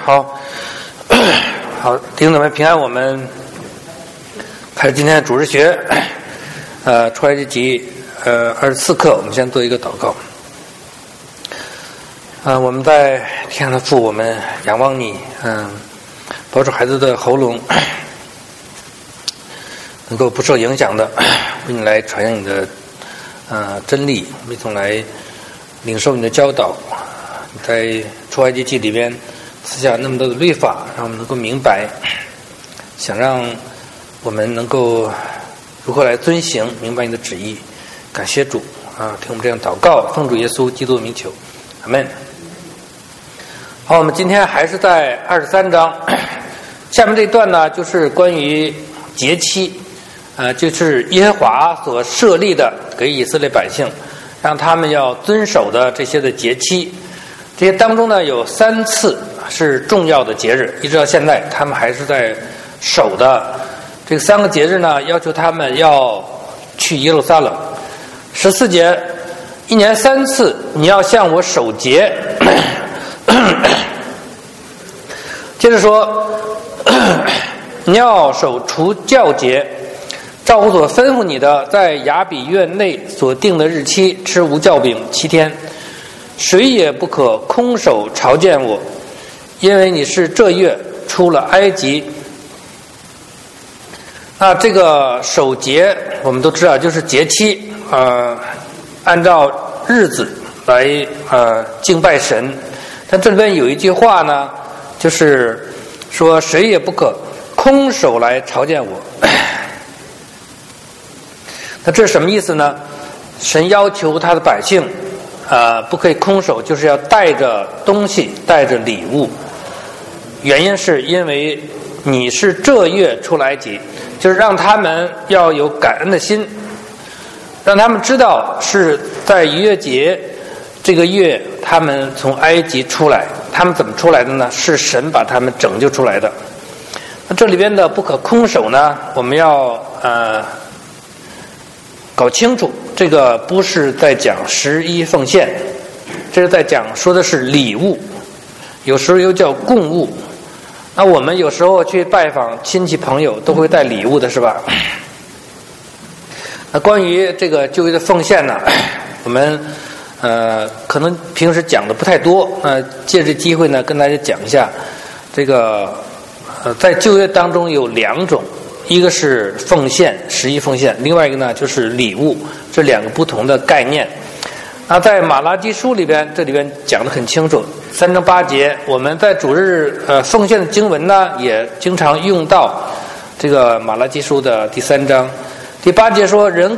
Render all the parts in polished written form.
好，弟兄姊妹平安，我们开始今天的主日学，出埃及记24课，我们先做一个祷告。我们在天上的父，我们仰望你，保守孩子的喉咙能够不受影响的，为你来传扬你的真理，一同来领受你的教导。在出埃及记里边赐下那么多的律法，让我们能够明白，想让我们能够如何来遵行，明白你的旨意。感谢主听我们这样祷告，奉主耶稣基督的名求，阿们。好，我们今天还是在23章，下面这一段呢，就是关于节期，就是耶和华所设立的给以色列百姓，让他们要遵守的这些的节期。这些当中呢，有3次是重要的节日，一直到现在他们还是在守的。这3个节日呢，要求他们要去耶路撒冷。14节，一年3次你要向我守节。接着说，你要守除酵节，照我所吩咐你的，在亚比院内所定的日期吃无酵饼7天，谁也不可空手朝见我，因为你是这月出了埃及。那这个守节我们都知道就是节期，按照日子来敬拜神。但这里边有一句话呢，就是说谁也不可空手来朝见我。那这是什么意思呢？神要求他的百姓不可以空手，就是要带着东西，带着礼物。原因是因为你是这月出了埃及，就是让他们要有感恩的心，让他们知道是在逾越节这个月他们从埃及出来。他们怎么出来的呢？是神把他们拯救出来的。那这里边的不可空手呢，我们要搞清楚，这个不是在讲11奉献，这是在讲说的是礼物，有时候又叫供物。那我们有时候去拜访亲戚朋友都会带礼物的，是吧？那关于这个旧约的奉献呢，我们可能平时讲的不太多，借这机会呢跟大家讲一下，这个在旧约当中有2种，一个是奉献11奉献，另外一个呢就是礼物，这2个不同的概念。那在马拉基书里边，这里边讲得很清楚，3章8节，我们在主日奉献的经文呢也经常用到这个马拉基书的第3章第8节说，人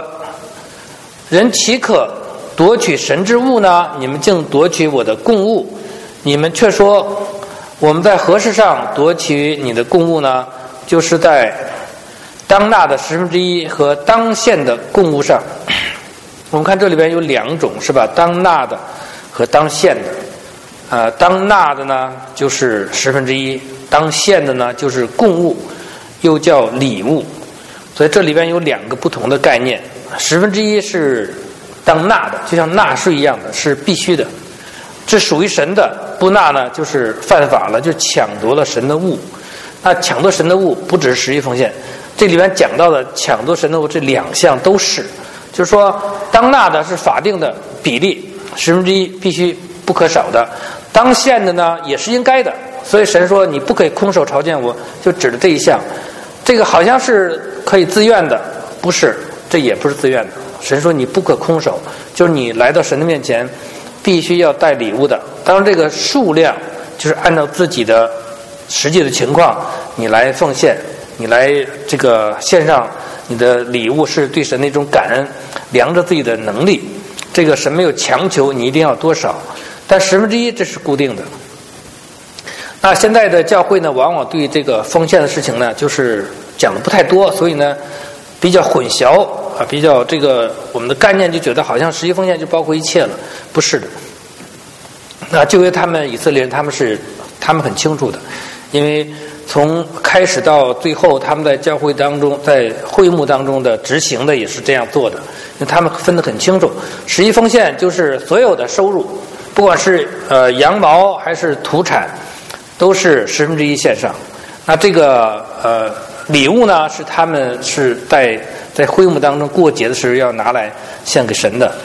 岂可夺取神之物呢？你们竟夺取我的供物，你们却说我们在何事上夺取你的供物呢？就是在当纳的1/10和当献的供物上。我们看这里边有2种，是吧？当纳的和当献的。当纳的呢就是1/10，当献的呢就是供物，又叫礼物。所以这里边有2个不同的概念。1/10是当纳的，就像纳税一样的，是必须的，这属于神的，不纳呢就是犯法了，就抢夺了神的物。那抢夺神的物不只是11奉献，这里面讲到的抢夺神的物这2项都是，就是说当纳的是法定的比例，1/10必须不可少的，当献的呢也是应该的。所以神说你不可以空手朝见我，就指的这一项。这个好像是可以自愿的，不是，这也不是自愿的。神说你不可空手，就是你来到神的面前必须要带礼物的。当然这个数量就是按照自己的实际的情况你来奉献，你来这个献上你的礼物，是对神的一种感恩，量着自己的能力。这个神没有强求你一定要多少，但1/10这是固定的。那现在的教会呢，往往对这个奉献的事情呢就是讲的不太多，所以呢比较混淆比较这个我们的概念就觉得好像11奉献就包括一切了，不是的。那就因为他们以色列人他们很清楚的，因为从开始到最后他们在教会当中在会幕当中的执行的也是这样做的，因为他们分得很清楚，11奉献就是所有的收入，不管是羊毛还是土产， 都是1/10献上。那这个礼物呢，是他们是在会幕当中过节的时候要拿来献给神的。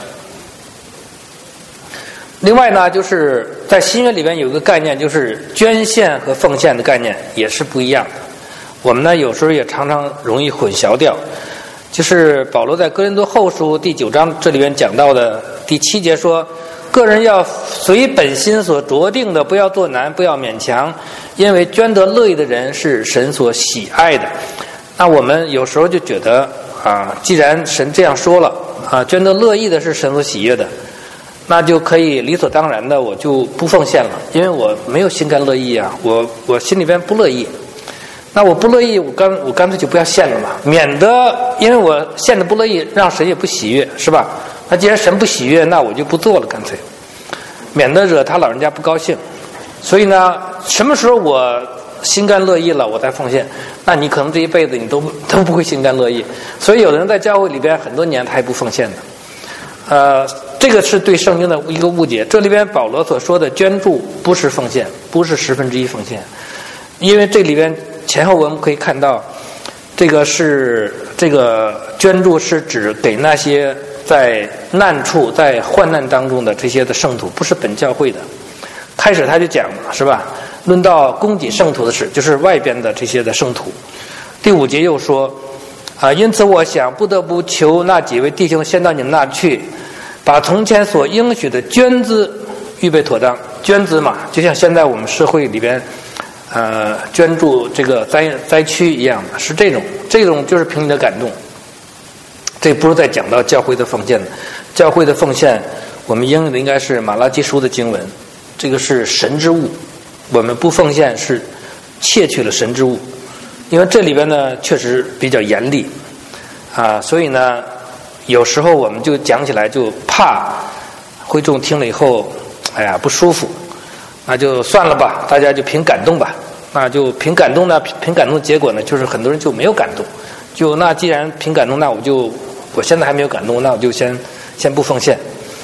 另外呢，就是在新约里边有一个概念，就是捐献和奉献的概念也是不一样的。我们呢有时候也常常容易混淆掉。就是保罗在哥林多后书第9章这里边讲到的第7节说，个人要随本心所酌定的，不要做难，不要勉强，因为捐得乐意的人是神所喜爱的。那我们有时候就觉得既然神这样说了捐得乐意的是神所喜悦的，那就可以理所当然的我就不奉献了，因为我没有心甘乐意我心里边不乐意。那我不乐意，我干脆就不要献了嘛，免得因为我献的不乐意，让神也不喜悦，是吧？那既然神不喜悦，那我就不做了，干脆，免得惹他老人家不高兴。所以呢，什么时候我心甘乐意了，我再奉献，那你可能这一辈子你都不会心甘乐意。所以有的人在教会里边很多年他也不奉献的。这个是对圣经的一个误解。这里边保罗所说的捐助不是奉献，不是1/10奉献，因为这里边前后我们可以看到，这个捐助是指给那些在难处、在患难当中的这些的圣徒，不是本教会的。开始他就讲是吧？论到供给圣徒的事，就是外边的这些的圣徒。第5节又说因此我想不得不求那几位弟兄先到你们那去，把从前所应许的捐资预备妥当。捐资嘛，就像现在我们社会里边捐助这个灾区一样的，是这种就是凭你的感动。这不是在讲到教会的奉献的，教会的奉献我们应用的应该是马拉基书的经文，这个是神之物，我们不奉献是窃取了神之物。因为这里边呢确实比较严厉所以呢有时候我们就讲起来就怕会众听了以后不舒服，那就算了吧，大家就凭感动吧。那就凭感动呢，凭感动的结果呢，就是很多人就没有感动。那既然凭感动，那我现在还没有感动，那我就先不奉献。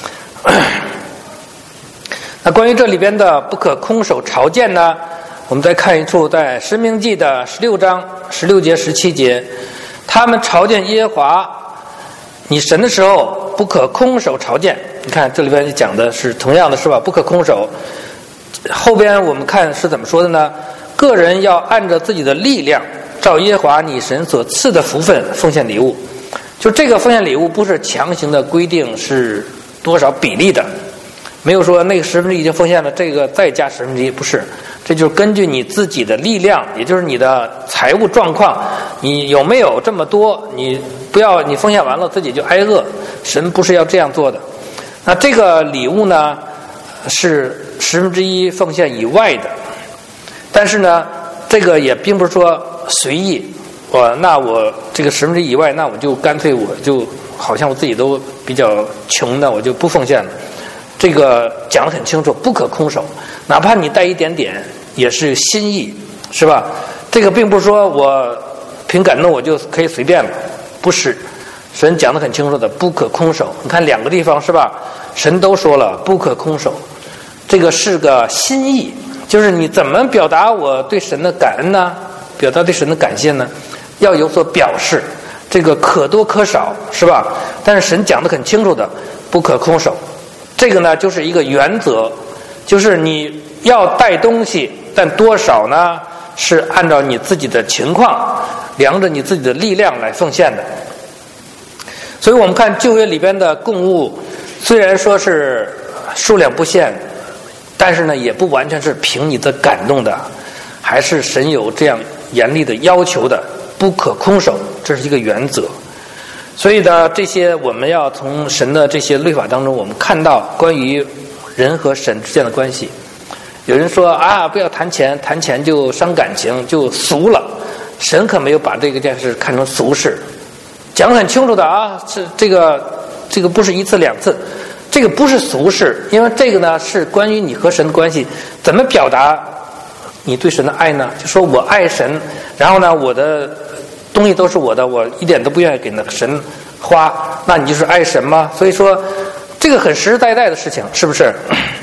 那关于这里边的不可空手朝见呢，我们再看一处在申命记的16章16节17节，他们朝见耶和华你神的时候，不可空手朝见。你看这里边讲的是同样的是吧？不可空手。后边我们看是怎么说的呢？个人要按照自己的力量，照耶和华你神所赐的福分奉献礼物。就这个奉献礼物不是强行的规定是多少比例的，没有说那个1/10已经奉献了，这个再加1/10，不是。这就是根据你自己的力量，也就是你的财务状况，你有没有这么多，你不要你奉献完了自己就挨饿，神不是要这样做的。那这个礼物呢是1/10奉献以外的，但是呢这个也并不是说随意，那我这个1/10以外，那我就干脆我就好像我自己都比较穷的，我就不奉献了。这个讲得很清楚，不可空手，哪怕你带一点点也是心意，是吧？这个并不是说我凭感动我就可以随便了，不是。神讲得很清楚的，不可空手。你看2个地方是吧？神都说了不可空手，这个是个心意，就是你怎么表达我对神的感恩呢？表达对神的感谢呢？要有所表示，这个可多可少，是吧？但是神讲得很清楚的，不可空手。这个呢就是一个原则，就是你要带东西，但多少呢是按照你自己的情况，量着你自己的力量来奉献的。所以我们看旧约里边的供物，虽然说是数量不限，但是呢也不完全是凭你的感动的，还是神有这样严厉的要求的，不可空手，这是一个原则。所以呢这些我们要从神的这些律法当中，我们看到关于人和神之间的关系。有人说不要谈钱，谈钱就伤感情，就俗了。神可没有把这件事看成俗事，讲得很清楚的这个不是一次两次，这个不是俗事，因为这个呢是关于你和神的关系，怎么表达你对神的爱呢？就说我爱神，然后呢我的东西都是我的，我一点都不愿意给那个神花，那你就是爱神吗？所以说这个很实实在在的事情，是不是？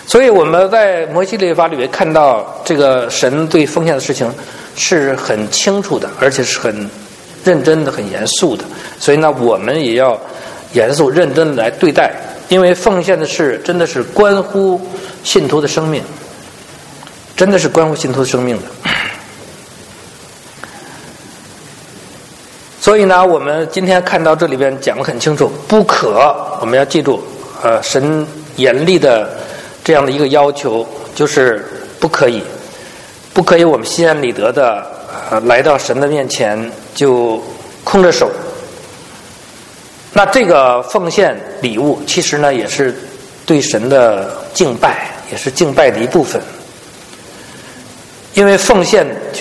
所以我们在摩西律法里面看到这个神对奉献的事情是很清楚的，而且是很认真的、很严肃的。所以呢，我们也要严肃认真的来对待，因为奉献的事真的是关乎信徒的生命，真的是关乎信徒的生命的。所以呢，我们今天看到这里边讲得很清楚，不可，我们要记住，神严厉的这样的一个要求，就是不可以我们心安理得的来到神的面前就空着手。那这个奉献礼物，其实呢也是对神的敬拜，也是敬拜的一部分。因为奉献就是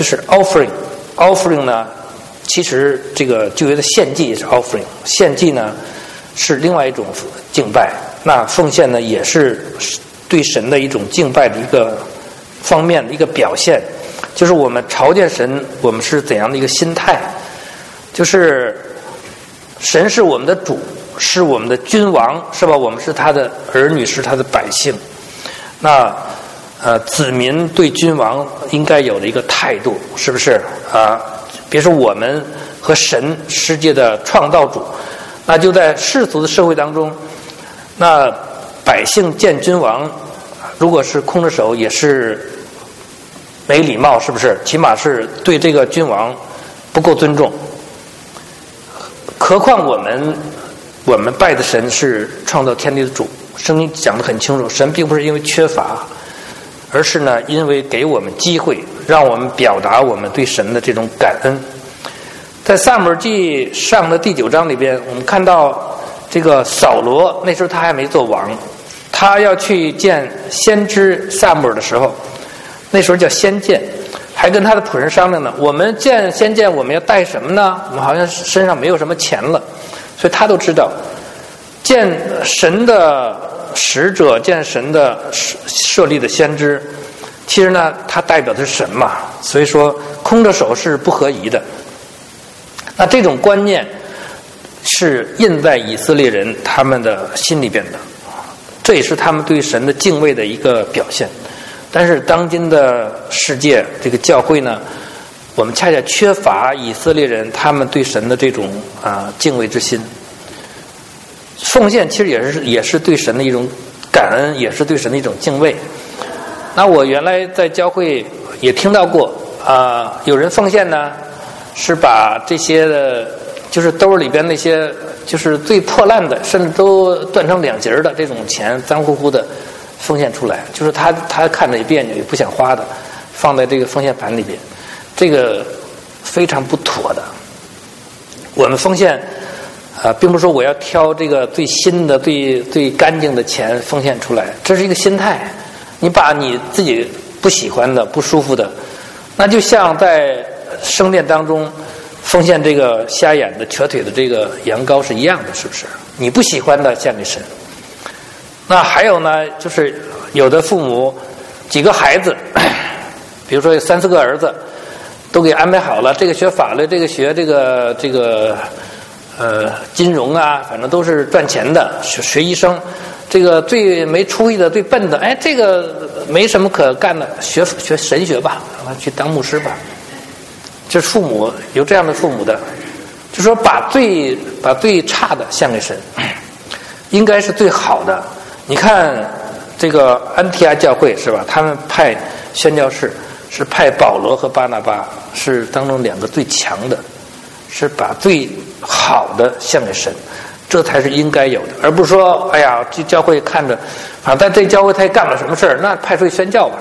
offering 呢，其实这个旧约的献祭也是 offering， 献祭呢是另外一种敬拜，那奉献呢也是对神的一种敬拜的一个方面的一个表现，就是我们朝见神，我们是怎样的一个心态，就是神是我们的主，是我们的君王，是吧？我们是他的儿女，是他的百姓。那子民对君王应该有的一个态度，是不是啊？别说我们和神世界的创造主，那就在世俗的社会当中，那百姓见君王，如果是空着手，也是没礼貌，是不是？起码是对这个君王不够尊重。何况我们拜的神是创造天地的主，圣经讲得很清楚，神并不是因为缺乏，而是呢因为给我们机会，让我们表达我们对神的这种感恩。在撒母耳记上的第9章里边，我们看到这个扫罗，那时候他还没做王，他要去见先知撒母耳的时候，那时候叫先见，还跟他的仆人商量呢，我们见先见我们要带什么呢？我们好像身上没有什么钱了。所以他都知道，见神的使者，见神的设立的先知，其实呢他代表的是神嘛，所以说空着手是不合宜的。那这种观念是印在以色列人他们的心里边的，这也是他们对神的敬畏的一个表现。但是当今的世界这个教会呢，我们恰恰缺乏以色列人他们对神的这种敬畏之心。奉献其实也是对神的一种感恩，也是对神的一种敬畏。那我原来在教会也听到过有人奉献呢，是把这些的就是兜里边那些就是最破烂的，甚至都断成2截的这种钱，脏乎乎的奉献出来，就是他看着也别扭，也不想花的，放在这个奉献盘里边，这个非常不妥的。我们奉献并不是说我要挑这个最新的、最干净的钱奉献出来，这是一个心态。你把你自己不喜欢的、不舒服的，那就像在圣殿当中奉献这个瞎眼的、瘸腿的这个羊羔是一样的，是不是？你不喜欢的献给神。那还有呢，就是有的父母几个孩子，比如说有3、4个儿子，都给安排好了，这个学法律，这个学这个金融啊，反正都是赚钱的，学医生。这个最没出息的、最笨的，这个没什么可干的，学神学吧，让他去当牧师吧。这父母有这样的父母的，就说把最差的献给神，应该是最好的。你看这个安提阿教会是吧？他们派宣教士是派保罗和巴拿巴，是当中2个最强的，是把最好的献给神，这才是应该有的，而不是说哎呀这教会看着在这教会他也干了什么事儿，那派出去宣教吧，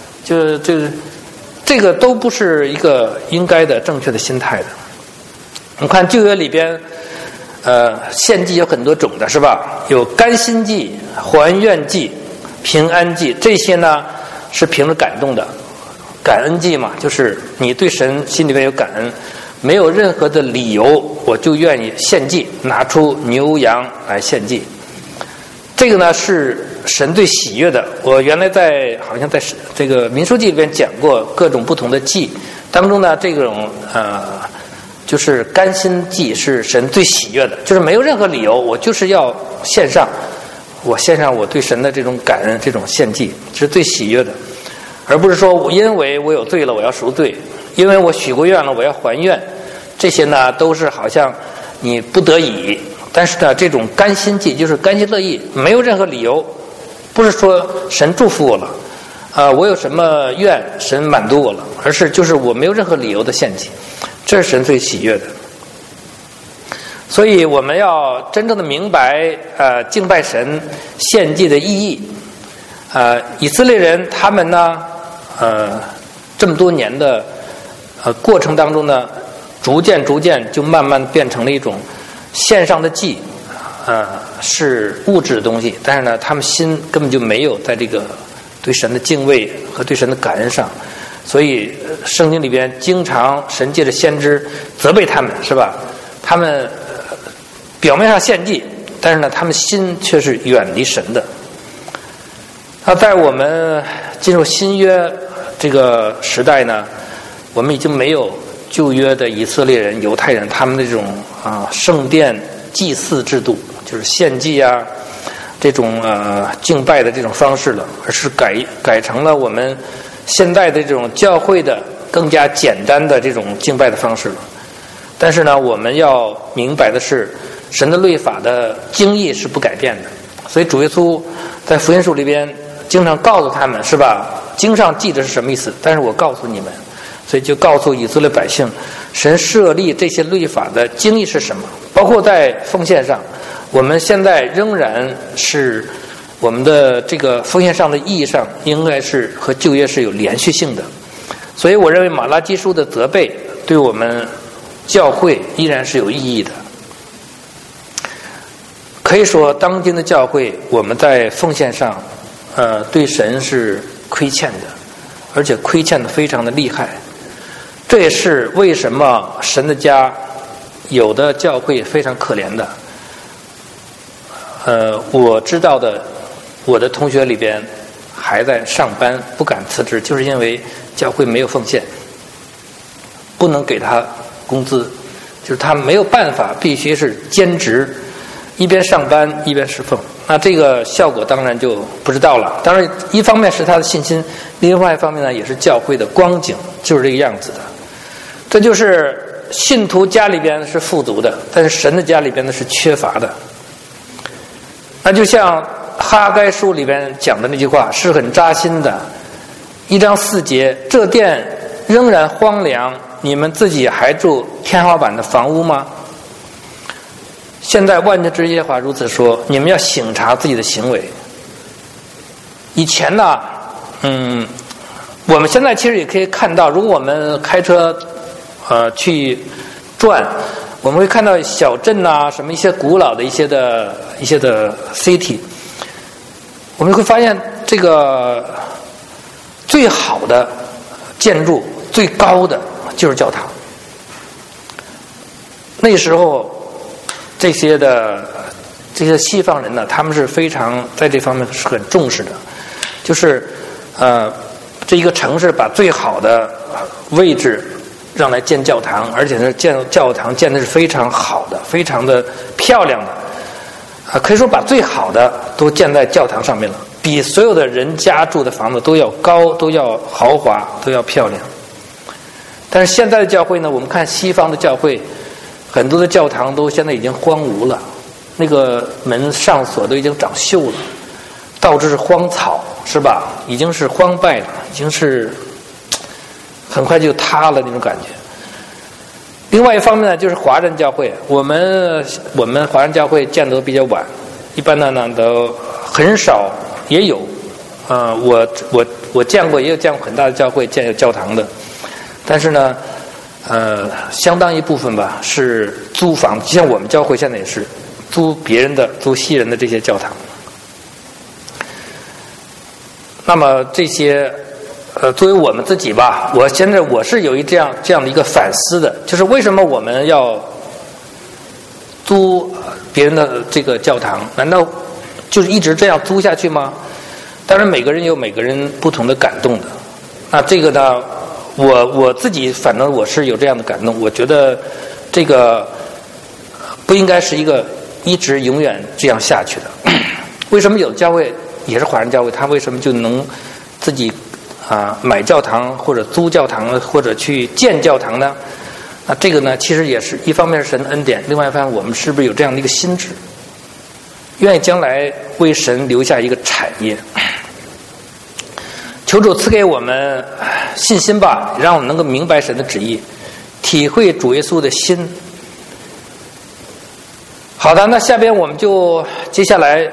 这个都不是一个应该的正确的心态的。我们看旧约里边献祭有很多种的，是吧？有甘心祭、还愿祭、平安祭，这些呢是凭着感动的，感恩祭嘛，就是你对神心里面有感恩，没有任何的理由我就愿意献祭，拿出牛羊来献祭。这个呢是神最喜悦的。我原来好像在这个民数记里边讲过各种不同的祭当中呢，这种就是甘心祭是神最喜悦的，就是没有任何理由，我就是要献上， 我献上我对神的这种感恩，这种献祭，这是最喜悦的，而不是说因为我有罪了我要赎罪，因为我许过愿了我要还愿，这些呢都是好像你不得已。但是呢，这种甘心祭就是甘心乐意，没有任何理由，不是说神祝福我了，我有什么愿神满足我了，而是就是我没有任何理由的献祭，这是神最喜悦的。所以我们要真正的明白敬拜神献祭的意义。以色列人他们呢这么多年的过程当中呢，逐渐就慢慢变成了一种献上的祭，是物质的东西，但是呢他们心根本就没有在这个对神的敬畏和对神的感恩上。所以圣经里边经常神借着先知责备他们，是吧？他们表面上献祭，但是呢他们心却是远离神的。那在我们进入新约这个时代呢，我们已经没有旧约的以色列人、犹太人他们的这种圣殿祭祀制度，就是献祭啊这种敬拜的这种方式了，而是改成了我们现在的这种教会的更加简单的这种敬拜的方式了。但是呢，我们要明白的是，神的律法的经义是不改变的。所以主耶稣在福音书里边经常告诉他们，是吧？经上记的是什么意思？但是我告诉你们，所以就告诉以色列百姓，神设立这些律法的经义是什么？包括在奉献上，我们现在仍然是我们的这个奉献上的意义上，应该是和旧约是有连续性的。所以我认为马拉基书的责备对我们教会依然是有意义的。可以说当今的教会我们在奉献上对神是亏欠的，而且亏欠的非常的厉害。这也是为什么神的家有的教会非常可怜的。我知道的我的同学里边还在上班不敢辞职，就是因为教会没有奉献，不能给他工资，就是他没有办法，必须是兼职，一边上班一边侍奉。那这个效果当然就不知道了。当然一方面是他的信心，另外一方面呢也是教会的光景就是这个样子的。这就是信徒家里边是富足的，但是神的家里边呢是缺乏的。那就像哈该书里边讲的那句话是很扎心的，1章4节，这殿仍然荒凉，你们自己还住天花板的房屋吗？现在万军之耶和华如此说，你们要省察自己的行为。以前呢我们现在其实也可以看到，如果我们开车去转，我们会看到小镇啊，什么一些古老的一些的 city， 我们会发现这个最好的建筑最高的就是教堂。那时候这些西方人呢，他们是非常在这方面是很重视的，就是这一个城市把最好的位置让来建教堂，而且呢建教堂建的是非常好的，非常的漂亮的，可以说把最好的都建在教堂上面了，比所有的人家住的房子都要高，都要豪华，都要漂亮。但是现在的教会呢，我们看西方的教会，很多的教堂都现在已经荒芜了，那个门上锁都已经长锈了，到处是荒草，是吧？已经是荒败了，已经是很快就塌了那种感觉。另外一方面呢，就是华人教会，我们华人教会建得比较晚，一般的呢都很少，也有我见过，也有见过很大的教会建有教堂的，但是呢相当一部分吧是租房，就像我们教会现在也是租别人的，租西人的这些教堂。那么这些作为我们自己吧，我现在是有这样的一个反思的，就是为什么我们要租别人的这个教堂？难道就是一直这样租下去吗？当然每个人有每个人不同的感动的。那这个呢，我自己反正我是有这样的感动，我觉得这个不应该是一个一直永远这样下去的。 为什么有教会也是华人教会，他为什么就能自己买教堂或者租教堂或者去建教堂呢？那这个呢，其实也是一方面是神的恩典，另外一方面我们是不是有这样的一个心智，愿意将来为神留下一个产业？求主赐给我们信心吧，让我们能够明白神的旨意，体会主耶稣的心。好的，那下边我们就接下来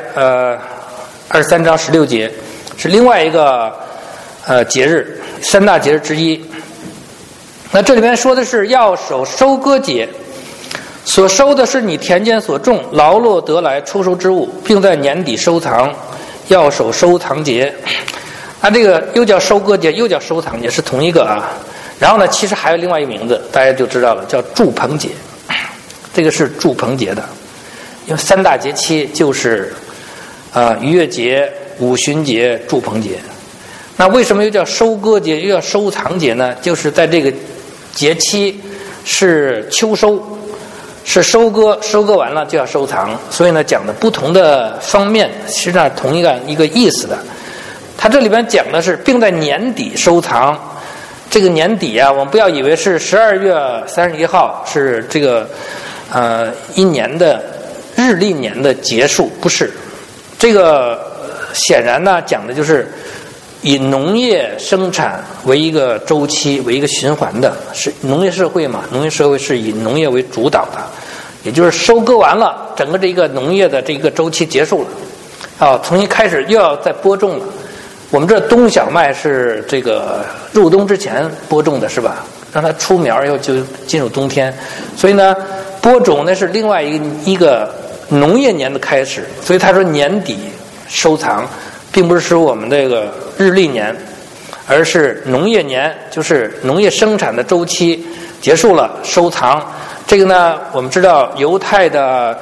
23章16节是另外一个节日，三大节日之一。那这里面说的是要守收割节，所收的是你田间所种劳碌得来出收之物，并在年底收藏，要守收藏节。那这个又叫收割节，又叫收藏节，是同一个啊。然后呢，其实还有另外一个名字，大家就知道了，叫祝棚节。这个是祝棚节的，因为三大节期就是逾越节、五旬节、祝棚节。那为什么又叫收割节又叫收藏节呢？就是在这个节期是秋收，是收割，收割完了就要收藏，所以呢讲的不同的方面，实际上同一个意思的。它这里边讲的是并在年底收藏，这个年底啊，我们不要以为是12月31号是这个一年的日历年的结束，不是。这个显然呢讲的就是以农业生产为一个周期，为一个循环的，是农业社会嘛？农业社会是以农业为主导的，也就是收割完了，整个这个农业的这个周期结束了，重新开始又要再播种了。我们这冬小麦是这个入冬之前播种的，是吧？让它出苗以后就进入冬天，所以呢，播种那是另外一个农业年的开始，所以他说年底收藏。并不是说我们这个日历年，而是农业年，就是农业生产的周期结束了，收藏。这个呢，我们知道犹太的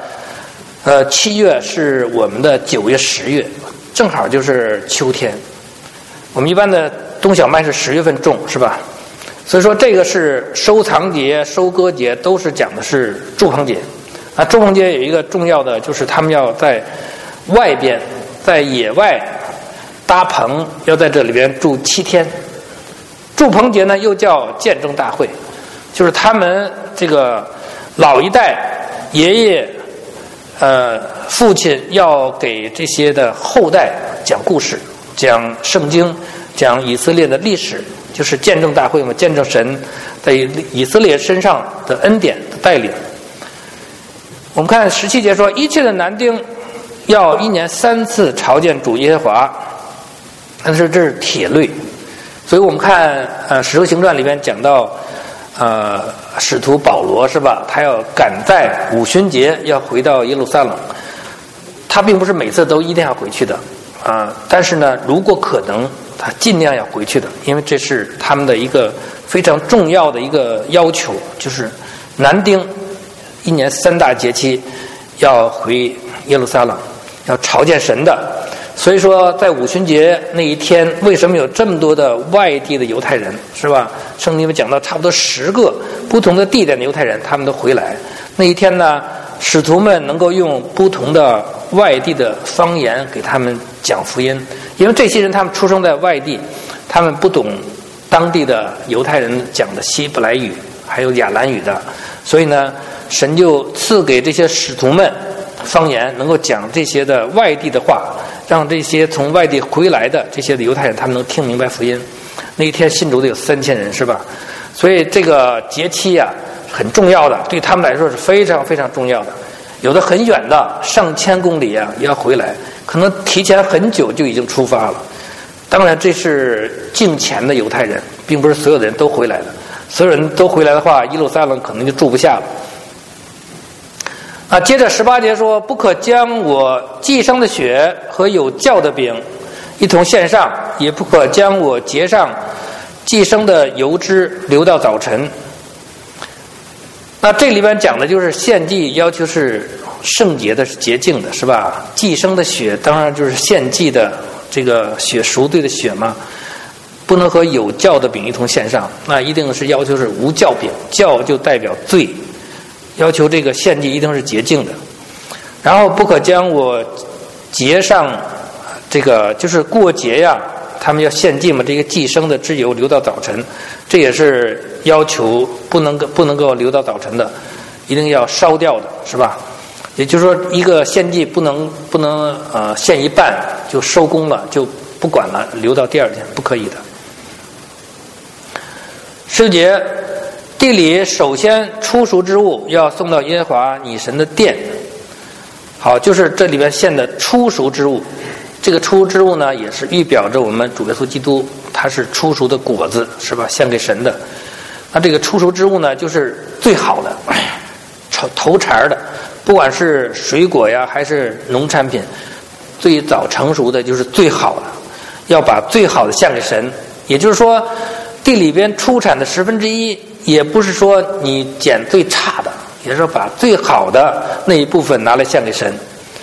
7月是我们的9月、10月，正好就是秋天。我们一般的冬小麦是10月份种，是吧？所以说这个是收藏节、收割节，都是讲的是祝棚节。祝棚节有一个重要的，就是他们要在外边，在野外搭棚，要在这里边住7天。祝棚节呢又叫见证大会，就是他们这个老一代爷爷父亲要给这些的后代讲故事，讲圣经，讲以色列的历史，就是见证大会嘛，见证神在以色列身上的恩典的带领。我们看17节说，一切的男丁要1年3次朝见主耶和华，但是这是铁律。所以我们看使徒行传里面讲到使徒保罗，是吧？他要赶在五旬节要回到耶路撒冷，他并不是每次都一定要回去的但是呢，如果可能他尽量要回去的，因为这是他们的一个非常重要的一个要求，就是男丁1年3大节期要回耶路撒冷，要朝见神的。所以说在五旬节那一天，为什么有这么多的外地的犹太人，是吧？圣经里面讲到差不多10个不同的地点的犹太人，他们都回来。那一天呢，使徒们能够用不同的外地的方言给他们讲福音，因为这些人他们出生在外地，他们不懂当地的犹太人讲的希伯来语还有亚兰语的，所以呢，神就赐给这些使徒们方言，能够讲这些的外地的话，让这些从外地回来的这些的犹太人他们能听明白福音。那一天信主的有3000人，是吧？所以这个节期啊很重要的，对他们来说是非常非常重要的。有的很远的上千公里啊也要回来，可能提前很久就已经出发了。当然这是敬虔的犹太人，并不是所有的人都回来的。所有人都回来的话，耶路撒冷可能就住不下了。接着18节说，不可将我祭牲的血和有酵的饼一同献上，也不可将我节上祭牲的油脂留到早晨。那这里边讲的就是献祭要求是圣洁的，是洁净的，是吧？祭牲的血当然就是献祭的这个血，赎罪的血嘛，不能和有酵的饼一同献上，那一定是要求是无酵饼，酵就代表罪，要求这个献祭一定是洁净的。然后不可将我节上这个就是过节呀，他们要献祭嘛，这个祭牲的脂油留到早晨，这也是要求不能够留到早晨的，一定要烧掉的，是吧？也就是说，一个献祭不能献一半就收工了，就不管了，留到第二天，不可以的。17节，地里首先初熟之物要送到耶和华你神的殿。好，就是这里边献的初熟之物。这个初熟之物呢，也是预表着我们主耶稣基督，他是初熟的果子，是吧？献给神的。那这个初熟之物呢，就是最好的，头茬的，不管是水果呀还是农产品，最早成熟的就是最好的，要把最好的献给神。也就是说，地里边出产的1/10，也不是说你捡最差的，也就是说把最好的那一部分拿来献给神。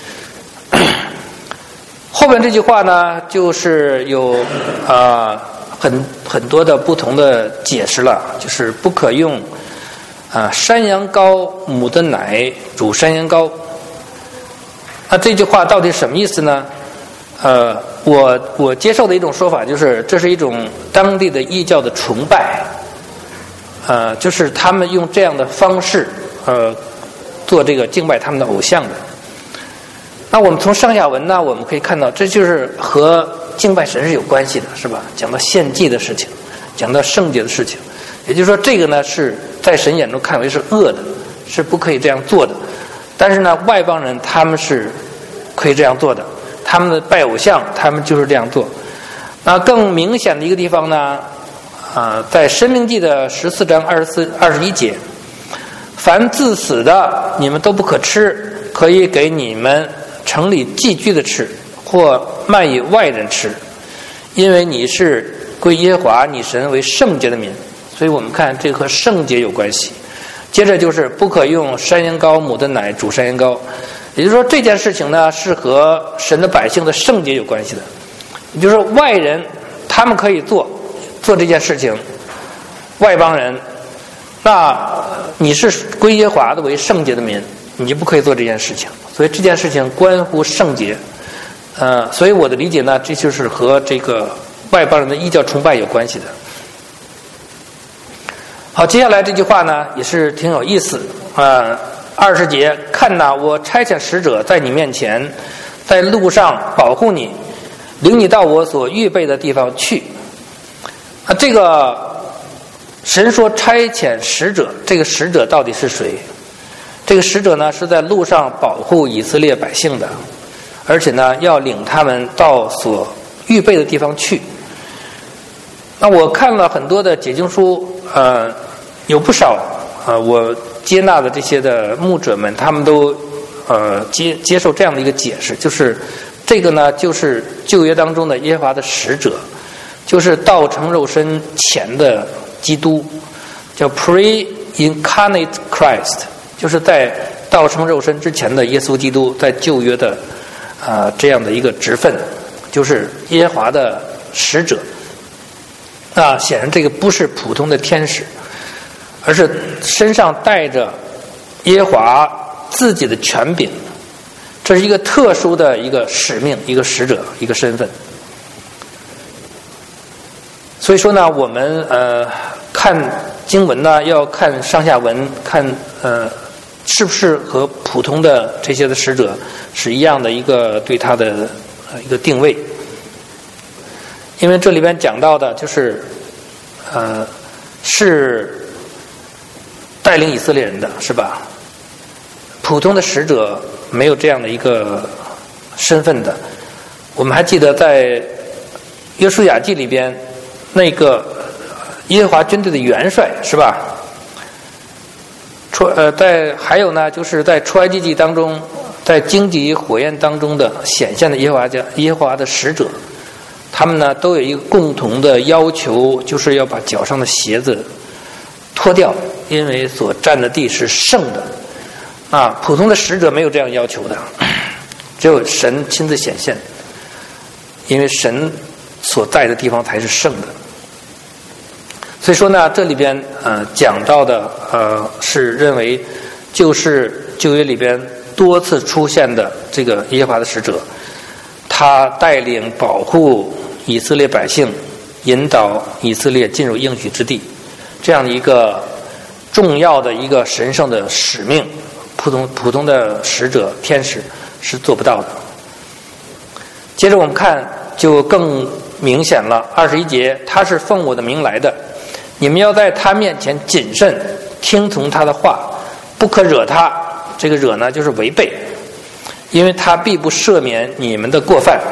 后边这句话呢，就是有很多的不同的解释了，就是不可用山羊羔母的奶煮山羊羔。那这句话到底什么意思呢？我接受的一种说法就是，这是一种当地的异教的崇拜，就是他们用这样的方式做这个敬拜他们的偶像的。那我们从上下文呢，我们可以看到，这就是和敬拜神是有关系的，是吧？讲到献祭的事情，讲到圣洁的事情，也就是说，这个呢是在神眼中看为是恶的，是不可以这样做的。但是呢，外邦人他们是可以这样做的，他们的拜偶像，他们就是这样做。那更明显的一个地方呢，在申命记的14章21节，凡自死的你们都不可吃，可以给你们城里寄居的吃，或卖与外人吃，因为你是归耶和华你神为圣洁的民。所以我们看这和圣洁有关系。接着就是不可用山羊羔母的奶煮山羊羔，也就是说这件事情呢是和神的百姓的圣洁有关系的。也就是说外人他们可以做这件事情，外邦人，那你是归耶和华的为圣洁的民，你就不可以做这件事情。所以这件事情关乎圣洁，所以我的理解呢，这就是和这个外邦人的异教崇拜有关系的。好，接下来这句话呢也是挺有意思20节，看哪，我差遣使者在你面前，在路上保护你，领你到我所预备的地方去。这个神说差遣使者，这个使者到底是谁？这个使者呢是在路上保护以色列百姓的，而且呢要领他们到所预备的地方去。那我看了很多的解经书，有不少我接纳的这些的牧者们，他们都接受这样的一个解释，就是这个呢就是旧约当中的耶和华的使者，就是道成肉身前的基督，叫 pre-incarnate Christ， 就是在道成肉身之前的耶稣基督，在旧约的这样的一个职分，就是耶和华的使者。那显然这个不是普通的天使，而是身上带着耶和华自己的权柄，这是一个特殊的一个使命，一个使者，一个身份。所以说呢，我们看经文呢，要看上下文，看是不是和普通的这些的使者是一样的一个对他的一个定位。因为这里边讲到的就是是带领以色列人的，是吧？普通的使者没有这样的一个身份的。我们还记得在约书亚记里边，那个耶和华军队的元帅，是吧？还有呢，就是在出埃及记当中，在荆棘火焰当中的显现的耶和华的使者，他们呢都有一个共同的要求，就是要把脚上的鞋子脱掉，因为所占的地是圣的。普通的使者没有这样要求的，只有神亲自显现，因为神所在的地方才是圣的。所以说呢，这里边讲到的是认为就是旧约里边多次出现的这个耶和华的使者。 他带领保护以色列百姓，引导以色列进入应许之地，这样的一个重要的一个神圣的使命，普通的使者天使是做不到的。接着我们看就更明显了，21节，他是奉我的名来的，你们要在他面前谨慎听从他的话，不可惹他。这个惹呢就是违背，因为他必不赦免你们的过犯。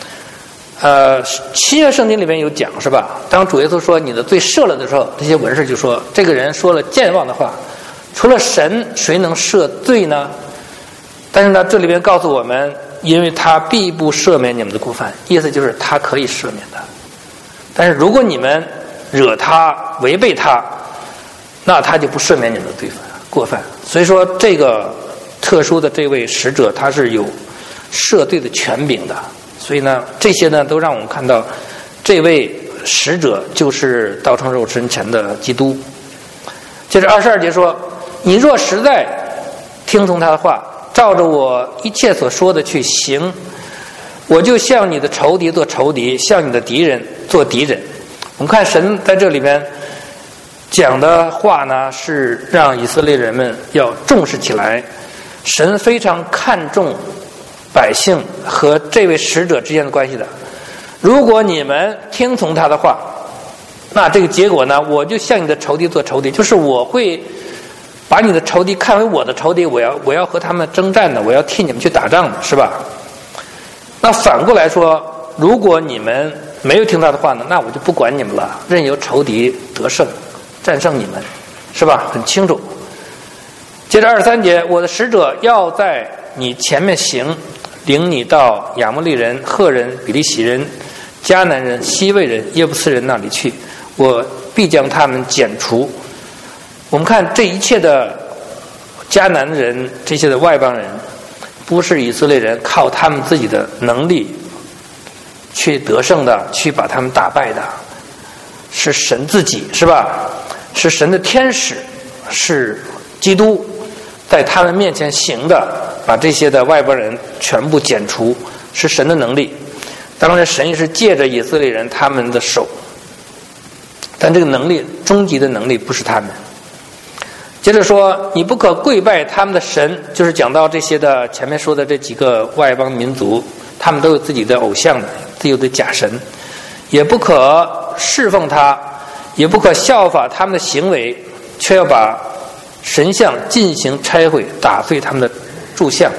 新约圣经里面有讲是吧？当主耶稣说你的罪赦了的时候，这些文士就说这个人说了健忘的话，除了神谁能赦罪呢？但是呢这里边告诉我们，因为他必不赦免你们的过犯，意思就是他可以赦免的。但是如果你们惹他违背他，那他就不赦免你们的过犯。所以说这个特殊的这位使者他是有赦罪的权柄的。所以呢这些呢都让我们看到这位使者就是道成肉身前的基督。接着22节说，你若实在听从他的话，照着我一切所说的去行，我就向你的仇敌做仇敌，向你的敌人做敌人。我们看神在这里边讲的话呢，是让以色列人们要重视起来。神非常看重百姓和这位使者之间的关系的。如果你们听从他的话，那这个结果呢，我就向你的仇敌做仇敌，就是我会把你的仇敌看为我的仇敌，我要和他们征战的，我要替你们去打仗的，是吧？那反过来说，如果你们没有听他的话呢，那我就不管你们了，任由仇敌得胜，战胜你们，是吧？很清楚。接着23节，我的使者要在你前面行，领你到亚摩利人、赫人、比利洗人、迦南人、西魏人、耶布斯人那里去，我必将他们剪除。我们看这一切的迦南人，这些的外邦人，不是以色列人靠他们自己的能力去得胜的，去把他们打败的，是神自己，是吧？是神的天使，是基督在他们面前行的，把这些的外邦人全部剪除，是神的能力。当然神也是借着以色列人他们的手，但这个能力终极的能力不是他们。接着说，你不可跪拜他们的神，就是讲到这些的前面说的这几个外邦民族，他们都有自己的偶像的，自有的假神，也不可侍奉他，也不可效法他们的行为，却要把神像进行拆毁，打碎他们的柱像。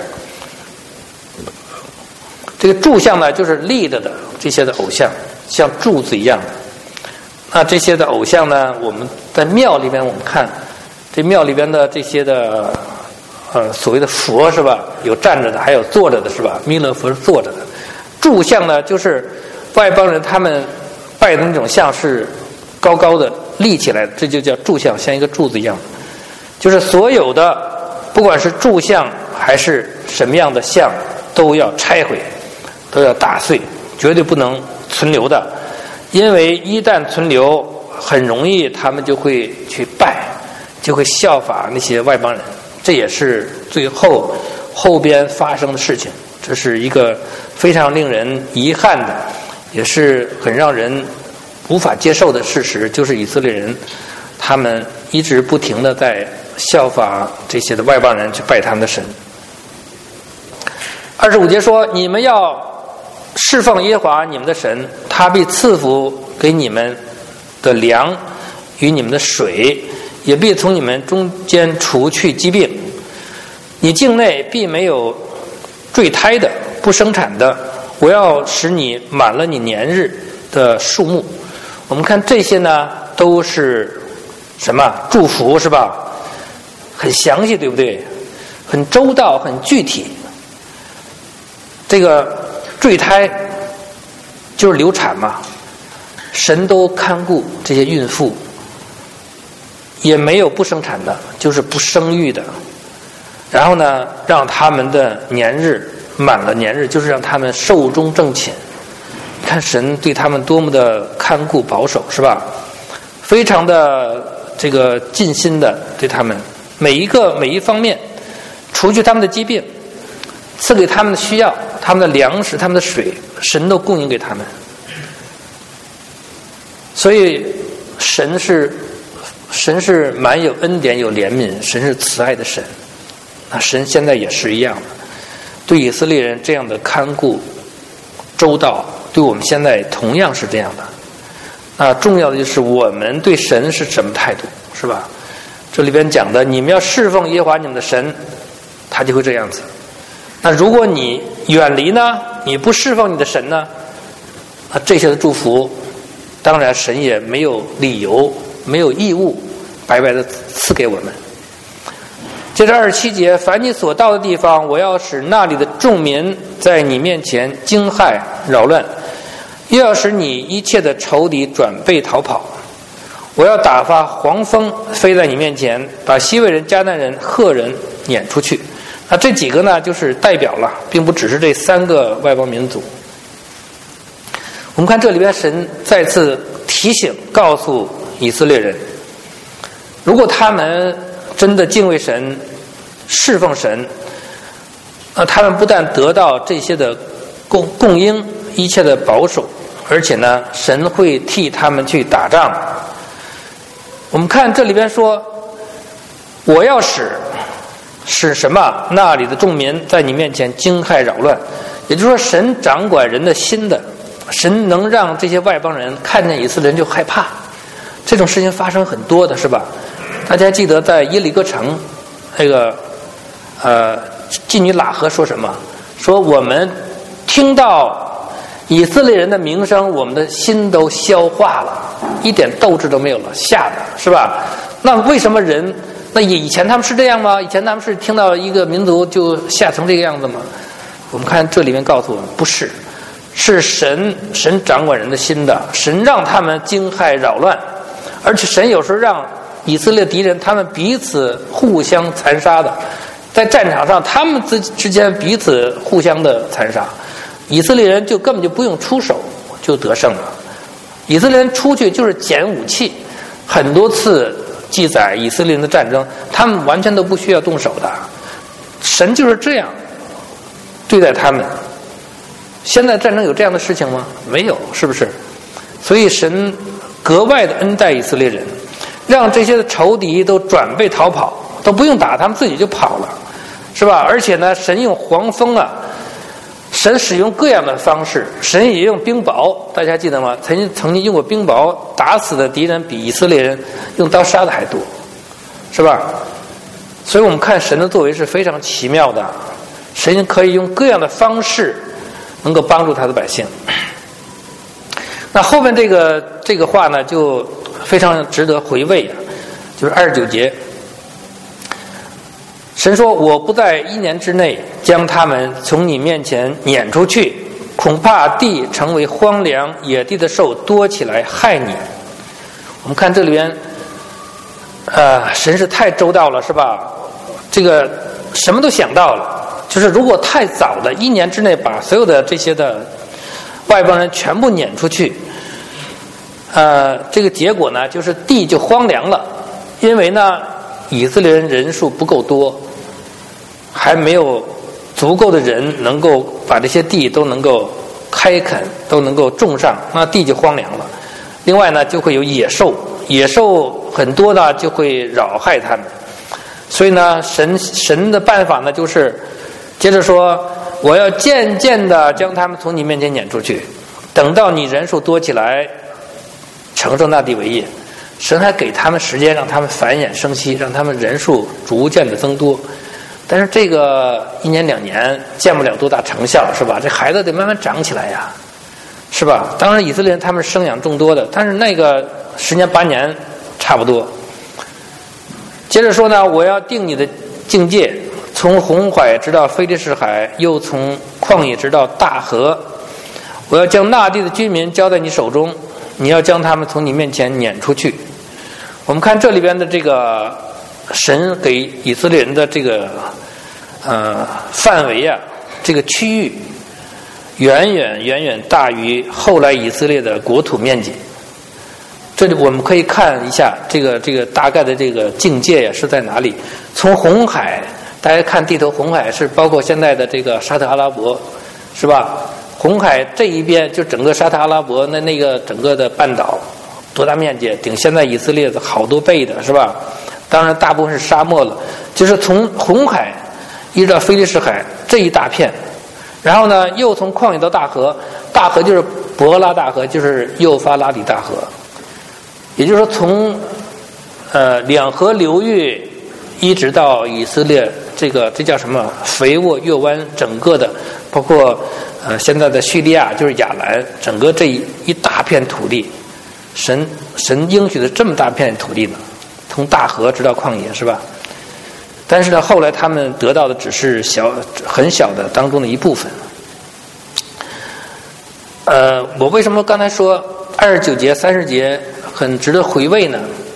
这个柱像呢，就是立着的这些的偶像，像柱子一样的。那这些的偶像呢，我们在庙里面我们看，这庙里边的这些的所谓的佛是吧，有站着的，还有坐着的是吧？弥勒佛是坐着的。柱像呢，就是外邦人他们拜的那种像是高高的立起来的，这就叫柱像，像一个柱子一样。就是所有的不管是柱像还是什么样的像，都要拆毁，都要打碎，绝对不能存留的。因为一旦存留，很容易他们就会去拜，就会效法那些外邦人，这也是最后边发生的事情。这是一个非常令人遗憾的，也是很让人无法接受的事实，就是以色列人他们一直不停的在效法这些的外邦人去拜他们的神。25节说，你们要侍奉耶和华你们的神，他必赐福给你们的粮与你们的水，也必从你们中间除去疾病。你境内必没有坠胎的，不生产的，我要使你满了你年日的数目。我们看这些呢，都是什么祝福是吧？很详细，对不对？很周到，很具体。这个坠胎就是流产嘛，神都看顾这些孕妇，也没有不生产的，就是不生育的。然后呢，让他们的年日满了年日，就是让他们寿终正寝。看神对他们多么的看顾保守，是吧？非常的这个尽心的对他们每一方面，除去他们的疾病， 赐给他们的需要，他们的粮食，他们的水，神都供应给他们。所以神是满有恩典有怜悯，神是慈爱的神。那神现在也是一样的，对以色列人这样的看顾周到，对我们现在同样是这样的。那重要的就是我们对神是什么态度，是吧？这里边讲的，你们要侍奉耶和华你们的神，他就会这样子。那如果你远离呢，你不侍奉你的神呢，那这些的祝福当然神也没有理由没有义务白白的赐给我们。接着27节，凡你所到的地方，我要使那里的众民在你面前惊骇扰乱，又要使你一切的仇敌转背逃跑。我要打发黄蜂飞在你面前，把西魏人、迦南人、赫人撵出去。那这几个呢，就是代表了，并不只是这3个外邦民族。我们看这里边，神再次提醒告诉以色列人，如果他们真的敬畏神、侍奉神，他们不但得到这些的供应，一切的保守，而且呢，神会替他们去打仗。我们看这里边说，我要使什么？那里的众民在你面前惊骇扰乱。也就是说，神掌管人的心的，神能让这些外邦人看见以色列人就害怕。这种事情发生很多的，是吧？大家记得在耶利哥城，那个妓女喇合说什么？说我们听到以色列人的名声，我们的心都消化了，一点斗志都没有了，吓的是吧？那为什么人？那以前他们是这样吗？以前他们是听到一个民族就吓成这个样子吗？我们看这里面告诉我们，不是，是神掌管人的心的，神让他们惊骇扰乱，而且神有时候让以色列敌人他们彼此互相残杀的，在战场上他们之间彼此互相的残杀，以色列人就根本就不用出手就得胜了。以色列人出去就是捡武器，很多次记载以色列人的战争，他们完全都不需要动手的，神就是这样对待他们。现在战争有这样的事情吗？没有，是不是？所以神格外的恩待以色列人，让这些的仇敌都转背逃跑，都不用打，他们自己就跑了，是吧？而且呢，神用黄蜂啊，神使用各样的方式，神也用冰雹，大家记得吗？曾经用过冰雹，打死的敌人比以色列人用刀杀的还多，是吧？所以我们看神的作为是非常奇妙的，神可以用各样的方式能够帮助他的百姓。那后面这个话呢，就非常值得回味啊，就是29节，神说：“我不在1年之内将他们从你面前撵出去，恐怕地成为荒凉，野地的兽多起来害你。”我们看这里边，神是太周到了，是吧？这个什么都想到了，就是如果太早的1年之内把所有的这些的外邦人全部撵出去，这个结果呢，就是地就荒凉了，因为呢，以色列人人数不够多，还没有足够的人能够把这些地都能够开垦，都能够种上，那地就荒凉了。另外呢，就会有野兽很多呢，就会扰害他们。所以呢，神的办法呢，就是接着说，我要渐渐的将他们从你面前撵出去，等到你人数多起来，承受那地为业。神还给他们时间，让他们繁衍生息，让他们人数逐渐的增多。但是这个1年2年见不了多大成效，是吧？这孩子得慢慢长起来呀，是吧？当然以色列人他们生养众多的，但是那个10年8年差不多。接着说呢，我要定你的境界，从红海直到非利士海，又从旷野直到大河。我要将那地的居民交在你手中，你要将他们从你面前撵出去。我们看这里边的这个神给以色列人的这个范围啊，这个区域远远大于后来以色列的国土面积。这里我们可以看一下这个大概的这个境界呀是在哪里？从红海大家看地图，红海是包括现在的这个沙特阿拉伯，是吧？红海这一边就整个沙特阿拉伯那个整个的半岛，多大面积？顶现在以色列的好多倍的，是吧？当然大部分是沙漠了，就是从红海一直到菲利士海这一大片，然后呢又从旷野到大河，大河就是伯拉大河，就是幼发拉底大河，也就是说从两河流域一直到以色列这叫什么肥沃月湾，整个的包括现在的叙利亚就是亚兰，整个这一大片土地，神应许的这么大片土地呢，从大河直到旷野，是吧？但是呢，后来他们得到的只是很小的当中的一部分。我为什么刚才说29节、30节很值得回味呢？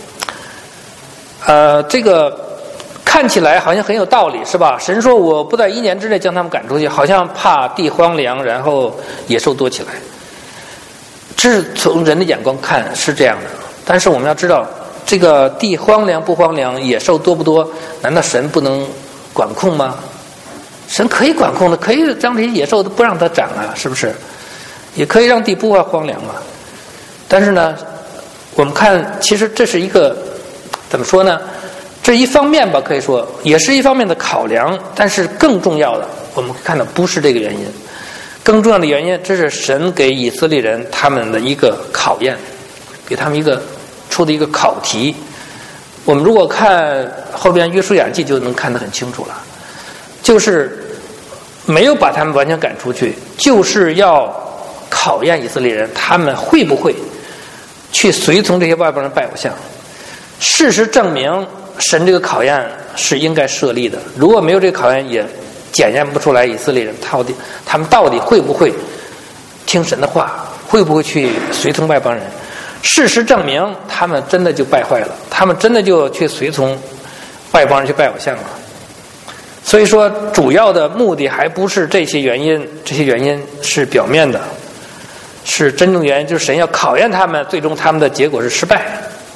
这个看起来好像很有道理，是吧？神说我不在1年之内将他们赶出去，好像怕地荒凉，然后野兽多起来。这是从人的眼光看是这样的，但是我们要知道，这个地荒凉不荒凉，野兽多不多，难道神不能管控吗？神可以管控的，可以让这些野兽都不让它长啊，是不是？也可以让地不荒凉嘛。但是呢，我们看，其实这是一个怎么说呢？这一方面吧，可以说也是一方面的考量，但是更重要的，我们看到不是这个原因。更重要的原因，这是神给以色列人他们的一个考验，给他们出的一个考题。我们如果看后边约书亚记就能看得很清楚了，就是没有把他们完全赶出去，就是要考验以色列人他们会不会去随从这些外邦人拜偶像。事实证明神这个考验是应该设立的，如果没有这个考验，也检验不出来以色列人他们到底会不会听神的话，会不会去随从外邦人。事实证明他们真的就败坏了，他们真的就去随从外邦人去拜偶像了。所以说主要的目的还不是这些原因，这些原因是表面的，是真正的原因就是神要考验他们，最终他们的结果是失败。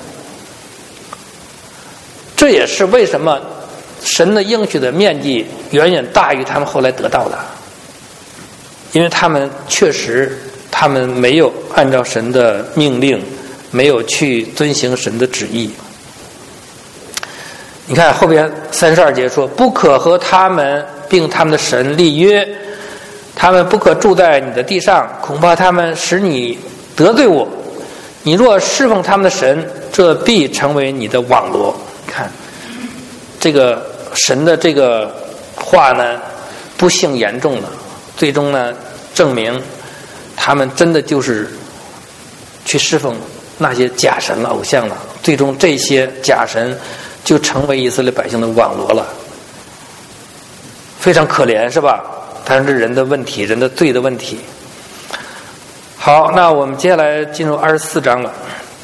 这也是为什么神的应许的面积远远大于他们后来得到的，因为他们确实他们没有按照神的命令，没有去遵行神的旨意。你看后边32节说，不可和他们并他们的神立约，他们不可住在你的地上，恐怕他们使你得罪我，你若侍奉他们的神，这必成为你的网罗。看这个神的这个话呢，不幸严重了，最终呢证明他们真的就是去侍奉那些假神了、偶像了，最终这些假神就成为以色列百姓的网罗了，非常可怜，是吧？但是人的问题，人的罪的问题。好，那我们接下来进入24章了。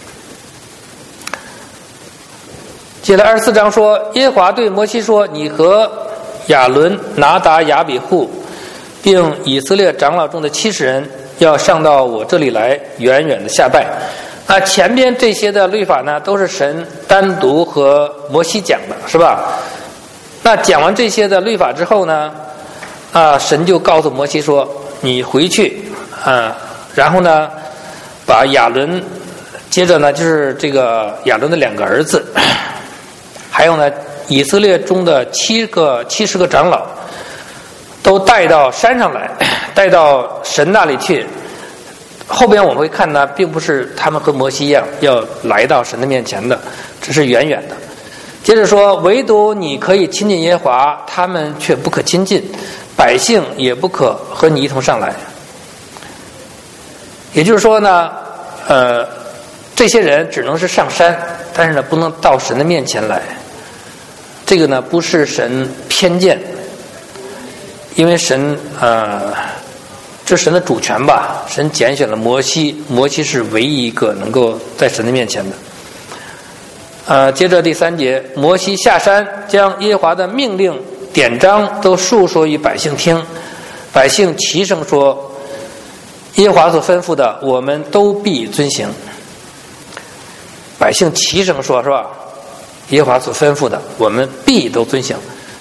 接下来24章说，耶和华对摩西说，你和亚伦、拿达、亚比户并以色列长老中的70人要上到我这里来，远远的下拜。那前边这些的律法呢，都是神单独和摩西讲的，是吧？那讲完这些的律法之后呢，神就告诉摩西说，你回去然后呢把亚伦，接着呢就是这个亚伦的2个儿子，还有呢以色列中的70个长老都带到山上来，带到神那里去。后边我们会看呢，并不是他们和摩西一样要来到神的面前的，只是远远的。接着说，唯独你可以亲近耶和华，他们却不可亲近，百姓也不可和你一同上来。也就是说呢，这些人只能是上山，但是呢不能到神的面前来。这个呢不是神偏见，因为神这是神的主权吧，神拣选了摩西，摩西是唯一一个能够在神的面前的。接着第3节，摩西下山，将耶和华的命令典章都述说于百姓听，百姓齐声说，耶和华所吩咐的，我们都必遵行。百姓齐声说，是吧？耶和华所吩咐的，我们必都遵行。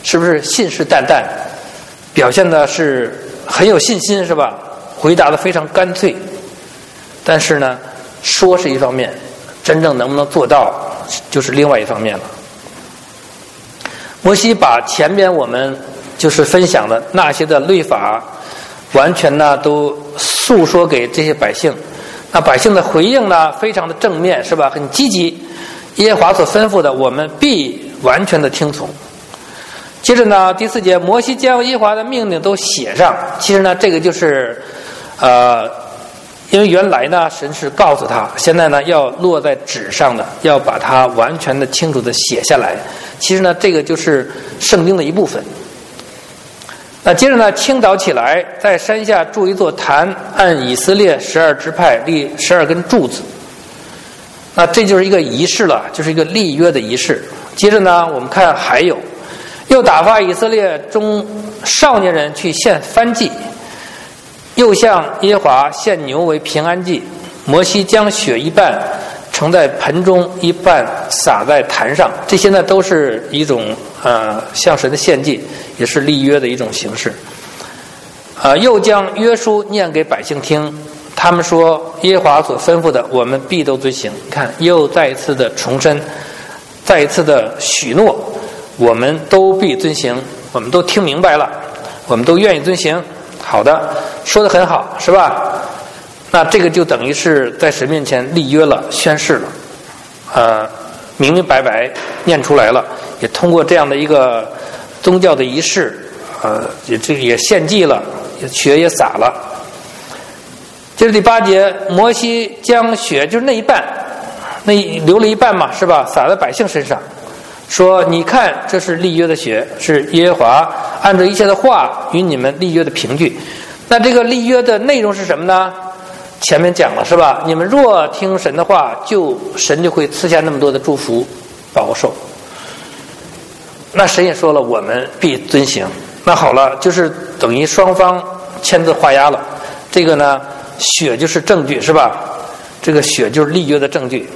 是不是信誓旦旦，表现的是很有信心，是吧？回答的非常干脆。但是呢，说是一方面，真正能不能做到就是另外一方面了。摩西把前边我们就是分享的那些的律法完全呢都诉说给这些百姓，那百姓的回应呢非常的正面，是吧？很积极，耶和华所吩咐的我们必完全的听从。接着呢，第4节，摩西将耶和华的命令都写上。其实呢，这个就是因为原来呢神是告诉他，现在呢要落在纸上的，要把它完全的清楚的写下来。其实呢，这个就是圣经的一部分。那接着呢，清早起来，在山下筑一座坛，按以色列12支派立12根柱子。那这就是一个仪式了，就是一个立约的仪式。接着呢，我们看还有，又打发以色列中少年人去献燔祭，又向耶和华献牛为平安祭。摩西将血一半盛在盆中，一半洒在坛上。这些呢都是一种向神的献祭，也是立约的一种形式。又将约书念给百姓听，他们说耶和华所吩咐的，我们必都遵行。你看，又再一次的重申，再一次的许诺，我们都必遵行，我们都听明白了，我们都愿意遵行。好的，说得很好，是吧？那这个就等于是在神面前立约了，宣誓了，明明白白念出来了，也通过这样的一个宗教的仪式，也献祭了，血也洒了。接着第8节，摩西将血，就是那一半，那流了一半嘛，是吧？洒在百姓身上，说你看，这是立约的血，是耶和华按照一切的话与你们立约的凭据。那这个立约的内容是什么呢？前面讲了，是吧？你们若听神的话，神就会赐下那么多的祝福保守。那神也说了，我们必遵行。那好了，就是等于双方签字画押了。这个呢，血就是证据，是吧？这个血就是立约的证据。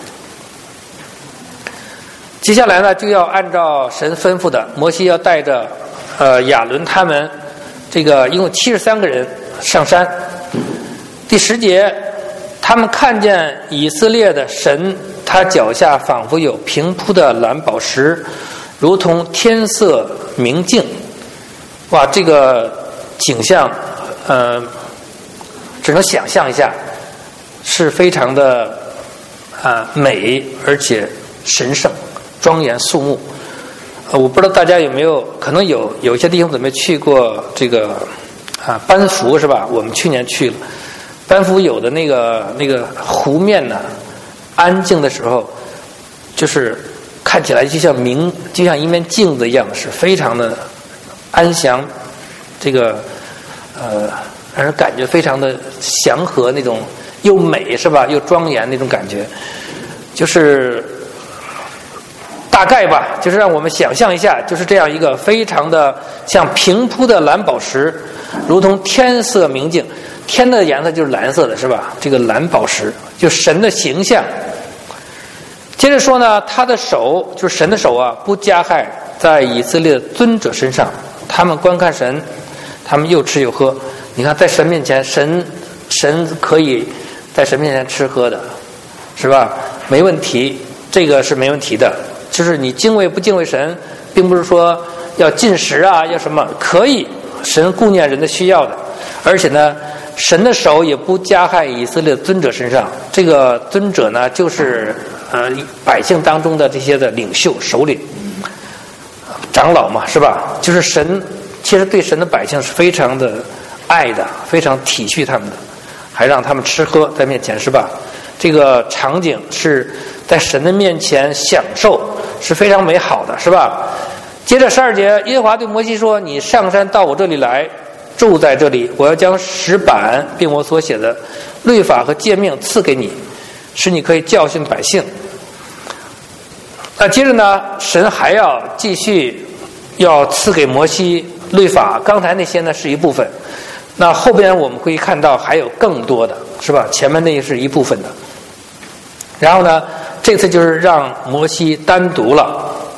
接下来呢，就要按照神吩咐的，摩西要带着亚伦他们这个一共73个人上山。第10节，他们看见以色列的神，他脚下仿佛有平铺的蓝宝石，如同天色明净。哇，这个景象只能想象一下，是非常的美，而且神圣庄严肃穆。我不知道大家有没有，可能有一些弟兄姊妹去过这个班夫，是吧？我们去年去了班夫，有的那个湖面呢，安静的时候，就是看起来就像一面镜子一样，是非常的安详，这个让人感觉非常的祥和，那种又美，是吧？又庄严那种感觉，就是大概吧，就是让我们想象一下，就是这样一个非常的像平铺的蓝宝石，如同天色明净。天的颜色就是蓝色的，是吧？这个蓝宝石就神的形象。接着说呢，他的手就是神的手啊，不加害在以色列的尊者身上，他们观看神，他们又吃又喝。你看，在神面前，神可以在神面前吃喝的，是吧？没问题，这个是没问题的。就是你敬畏不敬畏神，并不是说要禁食啊，要什么，可以，神顾念人的需要的。而且呢，神的手也不加害以色列的尊者身上。这个尊者呢，就是百姓当中的这些的领袖、首领、长老嘛，是吧？就是神其实对神的百姓是非常的爱的，非常体恤他们的，还让他们吃喝在面前，是吧？这个场景是在神的面前享受，是非常美好的，是吧？接着12节，耶和华对摩西说：“你上山到我这里来，住在这里，我要将石板并我所写的律法和诫命赐给你，使你可以教训百姓。”那接着呢，神还要继续要赐给摩西律法，刚才那些呢是一部分，那后边我们会看到还有更多的，是吧？前面那是一部分的。然后呢，这次就是让摩西单独了，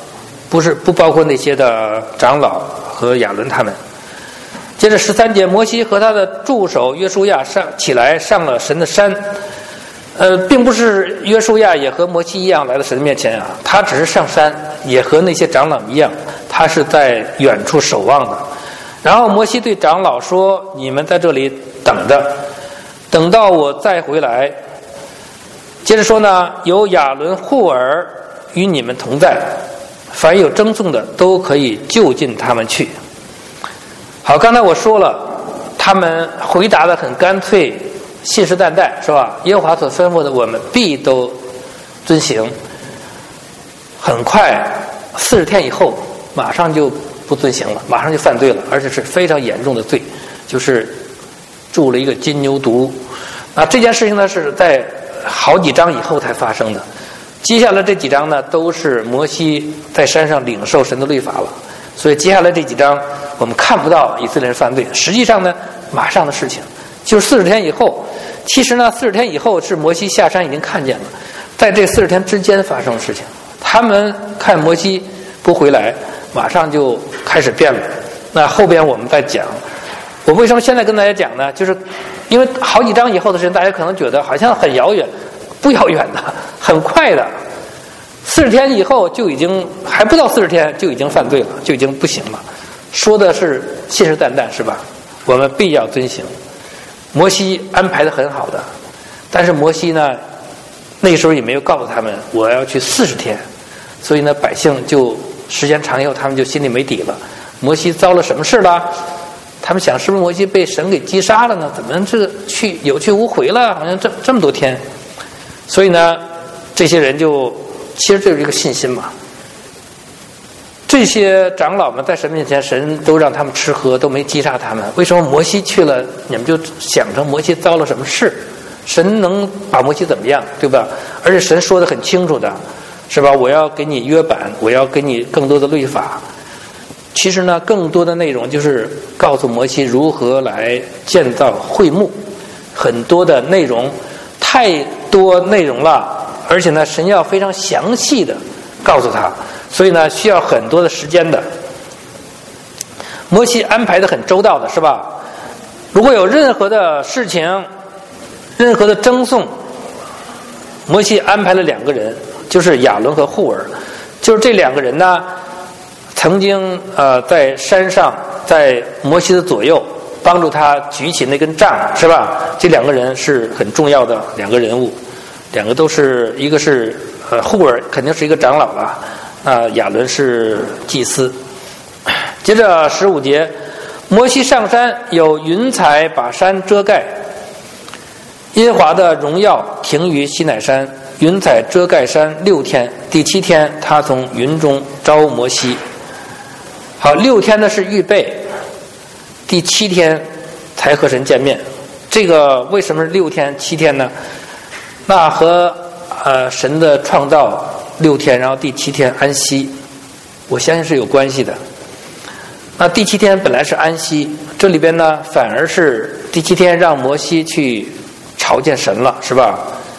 不包括那些的长老和亚伦他们。接着13节，摩西和他的助手约书亚起来上了神的山。并不是约书亚也和摩西一样来到神的面前啊，他只是上山，也和那些长老一样，他是在远处守望的。然后摩西对长老说：“你们在这里等着，等到我再回来。”接着说呢，有亚伦、户尔与你们同在，凡有争讼的都可以就近他们去。好，刚才我说了，他们回答得很干脆，信誓旦旦，是吧？耶和华所吩咐的，我们必都遵行。很快40天以后，马上就不遵行了，马上就犯罪了，而且是非常严重的罪，就是铸了一个金牛犊。这件事情呢，是在好几章以后才发生的。接下来这几章呢，都是摩西在山上领受神的律法了，所以接下来这几章我们看不到以色列人犯罪。实际上呢，马上的事情就是40天以后。其实呢，40天以后是摩西下山已经看见了，在这40天之间发生的事情。他们看摩西不回来，马上就开始变了。那后边我们再讲。我为什么现在跟大家讲呢？就是因为好几章以后的事情，大家可能觉得好像很遥远，不遥远的，很快的。40天以后就已经还不到40天就已经犯罪了，就已经不行了。说的是信誓旦旦，是吧？我们必要遵行。摩西安排的很好的，但是摩西呢，那时候也没有告诉他们我要去40天，所以呢，百姓就时间长以后，他们就心里没底了。摩西遭了什么事了？他们想，是不是摩西被神给击杀了呢？怎么这个有去无回了？好像这么多天。所以呢，这些人其实就是一个信心嘛。这些长老们在神面前，神都让他们吃喝，都没击杀他们。为什么摩西去了，你们就想成摩西遭了什么事？神能把摩西怎么样，对吧？而且神说得很清楚的，是吧？我要给你约版，我要给你更多的律法。其实呢，更多的内容就是告诉摩西如何来建造会幕，很多的内容，太多内容了，而且呢，神要非常详细的告诉他。所以呢，需要很多的时间的。摩西安排的很周到的，是吧？如果有任何的事情，任何的争讼，摩西安排了2个人，就是亚伦和户尔。就是这2个人呢，曾经在山上，在摩西的左右，帮助他举起那根杖，是吧？这2个人是很重要的2个人物，2个都是，一个是户尔肯定是一个长老了。亚伦是祭司。接着15节，摩西上山，有云彩把山遮盖，耶和华的荣耀停于西乃山，云彩遮盖山6天，第7天他从云中召摩西。好，6天呢是预备，第7天才和神见面。这个为什么是6天7天呢？那和神的创造6天，然后第7天安息，我相信是有关系的。那第7天本来是安息，这里边呢反而是第7天让摩西去朝见神了，是吧？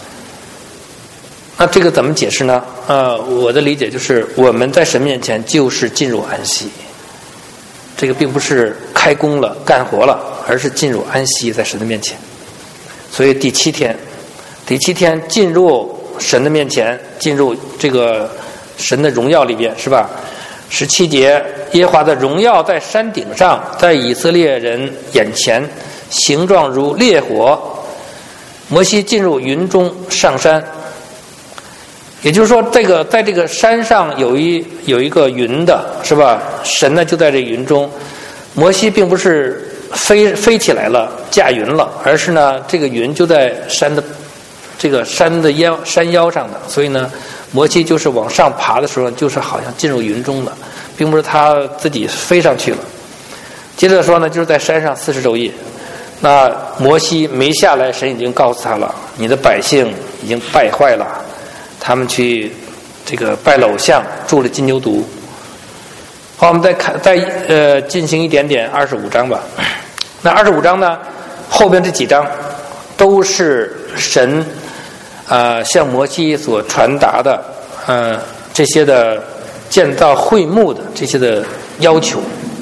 那这个怎么解释呢？我的理解就是我们在神面前就是进入安息，这个并不是开工了干活了，而是进入安息，在神的面前。所以第7天进入神的面前，进入这个神的荣耀里边，是吧？17节，耶和华的荣耀在山顶上，在以色列人眼前，形状如烈火。摩西进入云中上山，也就是说，在这个山上有一个云的，是吧？神呢就在这云中，摩西并不是飞起来了驾云了，而是呢这个云就在山的山腰上的，所以呢，摩西就是往上爬的时候，就是好像进入云中了，并不是他自己飞上去了。接着说呢，就是在山上40昼夜。那摩西没下来，神已经告诉他了，你的百姓已经败坏了，他们去这个拜了偶像，铸了金牛犊。好，我们再进行一点点25章吧。那25章呢，后边这几章都是神向摩西所传达的这些的建造会幕的这些的要求。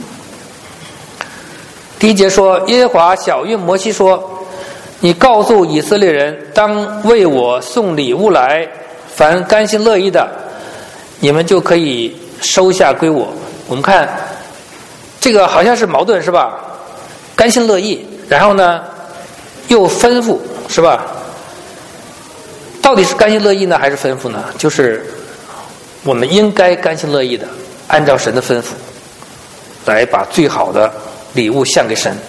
第1节说，耶和华晓谕摩西说，你告诉以色列人，当为我送礼物来，凡甘心乐意的，你们就可以收下归我。我们看这个好像是矛盾是吧？甘心乐意，然后呢又吩咐是吧？到底是甘心乐意呢还是吩咐呢？就是我们应该甘心乐意的按照神的吩咐来把最好的礼物献给神。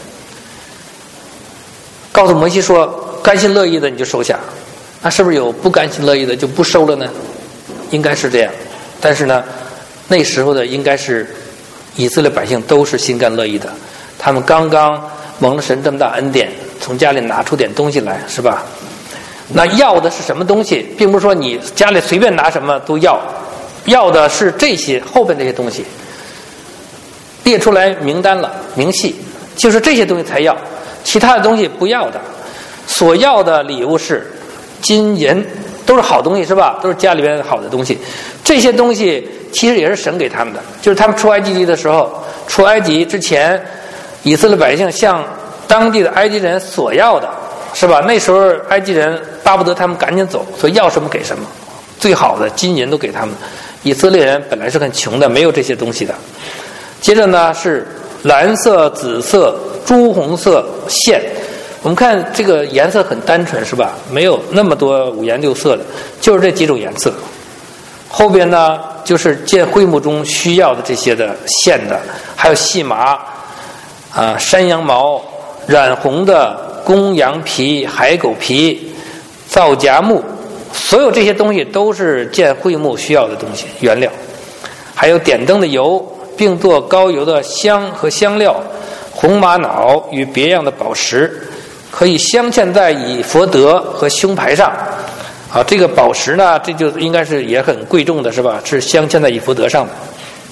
告诉摩西说，甘心乐意的你就收下，那是不是有不甘心乐意的就不收了呢？应该是这样，但是呢那时候的应该是以色列百姓都是心甘乐意的，他们刚刚蒙了神这么大恩典，从家里拿出点东西来是吧？那要的是什么东西，并不是说你家里随便拿什么都要，要的是这些后边这些东西，列出来名单了，明细，就是这些东西才要，其他的东西不要的。所要的礼物是金银，都是好东西是吧？都是家里边好的东西。这些东西其实也是神给他们的，就是他们出埃及地的时候，出埃及之前，以色列百姓向当地的埃及人索要的是吧？那时候埃及人巴不得他们赶紧走，所以要什么给什么，最好的金银都给他们。以色列人本来是很穷的，没有这些东西的。接着呢是蓝色、紫色、朱红色线，我们看这个颜色很单纯是吧？没有那么多五颜六色的，就是这几种颜色。后边呢就是建会幕中需要的这些的线的，还有细麻山羊毛、染红的公羊皮、海狗皮、皂荚木，所有这些东西都是建会幕需要的东西原料。还有点灯的油，并做膏油的香和香料，红玛瑙与别样的宝石，可以镶嵌在以弗得和胸牌上。这个宝石呢，这就应该是也很贵重的是吧？是镶嵌在以弗得上的。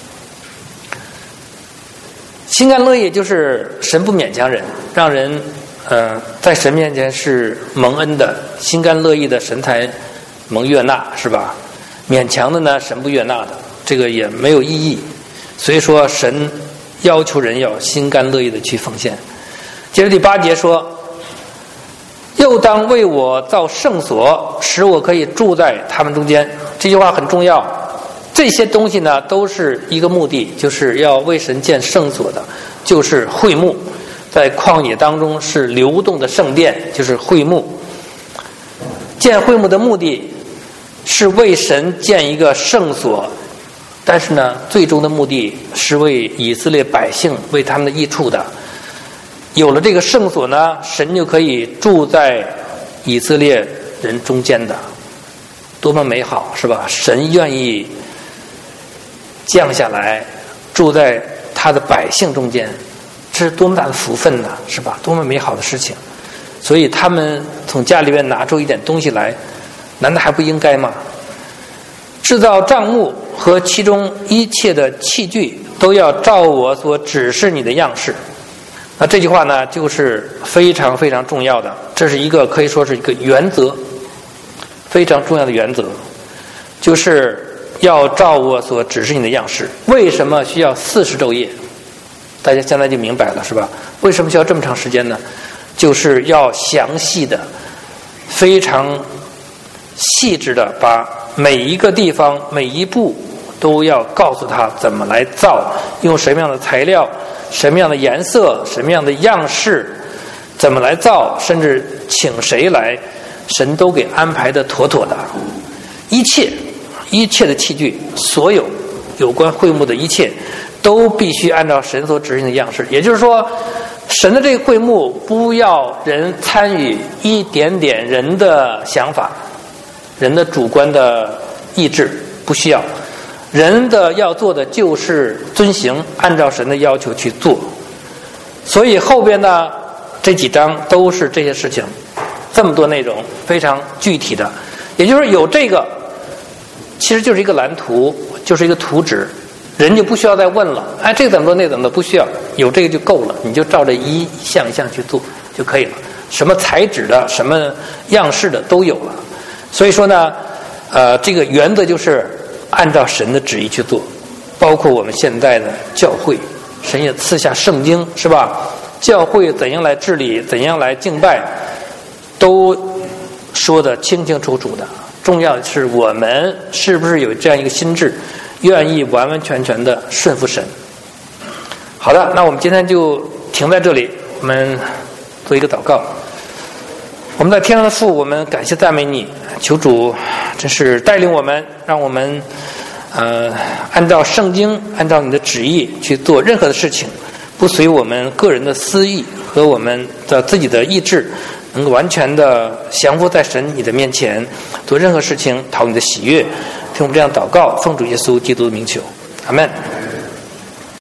心甘乐意就是神不勉强人，让人在神面前是蒙恩的，心甘乐意的神才蒙悦纳是吧？勉强的呢，神不悦纳的，这个也没有意义。所以说神要求人要心甘乐意的去奉献。接着第8节说，又当为我造圣所，使我可以住在他们中间。这句话很重要，这些东西呢都是一个目的，就是要为神建圣所的，就是会幕。在旷野当中是流动的圣殿，就是会幕。建会幕的目的是为神建一个圣所，但是呢最终的目的是为以色列百姓，为他们的益处的。有了这个圣所呢，神就可以住在以色列人中间的，多么美好是吧？神愿意降下来住在他的百姓中间，这是多么大的福分呢是吧？多么美好的事情。所以他们从家里面拿出一点东西来，难道还不应该吗？制造帐幕和其中一切的器具都要照我所指示你的样式。那这句话呢就是非常非常重要的，这是一个可以说是一个原则，非常重要的原则，就是要照我所指示你的样式。为什么需要40昼夜？大家现在就明白了是吧？为什么需要这么长时间呢？就是要详细的非常细致的把每一个地方每一步都要告诉他怎么来造，用什么样的材料，什么样的颜色，什么样的样式，怎么来造，甚至请谁来，神都给安排的妥妥的。一切的器具，所有有关会幕的一切都必须按照神所指示的样式。也就是说，神的这个会幕不要人参与一点点人的想法，人的主观的意志，不需要。人的要做的就是遵行，按照神的要求去做。所以后边呢这几章都是这些事情，这么多内容非常具体的。也就是有这个其实就是一个蓝图，就是一个图纸，人就不需要再问了，哎，这个怎么做那个怎么做，不需要，有这个就够了，你就照着一项一项去做就可以了。什么材质的什么样式的都有了。所以说呢这个原则就是按照神的旨意去做， 包括我们现在的教会，神也赐下圣经，是吧？教会怎样来治理，怎样来敬拜，都说得清清楚楚的。重要的是我们是不是有这样一个心智，愿意完完全全的顺服神。好的，那我们今天就停在这里，我们做一个祷告。我们在天上的父，我们感谢赞美你，求主真是带领我们，让我们按照圣经，按照你的旨意去做任何的事情，不随我们个人的私意和我们的自己的意志，能够完全的降服在神你的面前，做任何事情讨你的喜悦。听我们这样祷告，奉主耶稣基督的名求，阿们。